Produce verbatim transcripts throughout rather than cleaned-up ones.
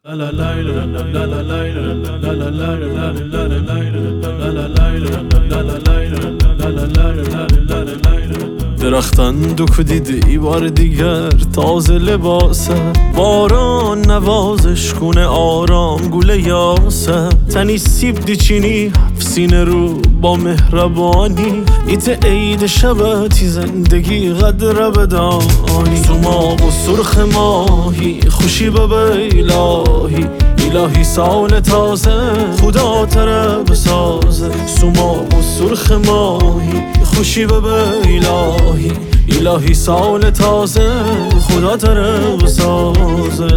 درختان دو دیده ای بار دیگر تازه لباسه، باران نوازش کنه آرام گوله یاسه، تنی سیب دیچینی سینه رو با مهربانی، ایت عید شبتی زندگی قدر بدانی، سوماق و سرخ ماهی خوشی به الهی، الهی سال تازه خدا تره بسازه، سوماق و سرخ ماهی خوشی به الهی، الهی سال تازه خدا تره بسازه.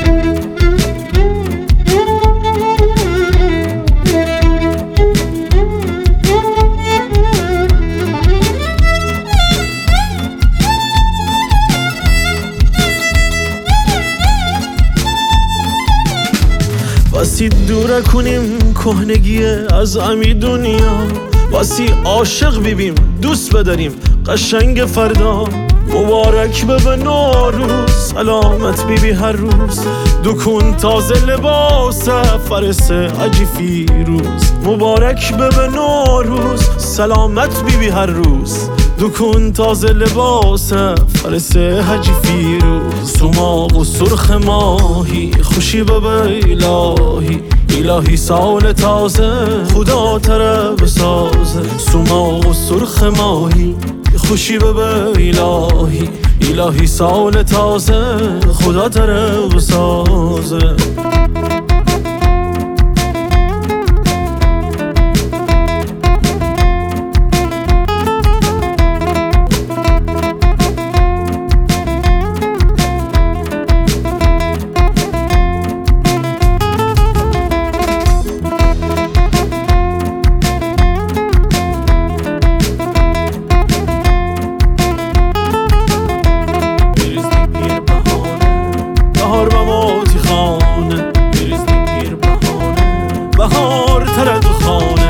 واسی دوره کنیم کهنگی از امی دنیا، واسی عاشق ببیم دوست بداریم قشنگ فردا، مبارک به به نوروز سلامت بیبی هر روز، دکون تازه لباس فرس حجی فیروز، مبارک به به نوروز سلامت بیبی هر روز، دکون تازه لباس فرس حجی فیروز، سوماق و سرخ ماهی خوشی به به الهی، الهی سال تازه خدا تره بسازه، سوماق و سرخ ماهی خوشی به به الهی، الهی سال تازه خدا تره بسازه. بهار بماتی خانه بریزنی پیر بهانه، بهار ترد خانه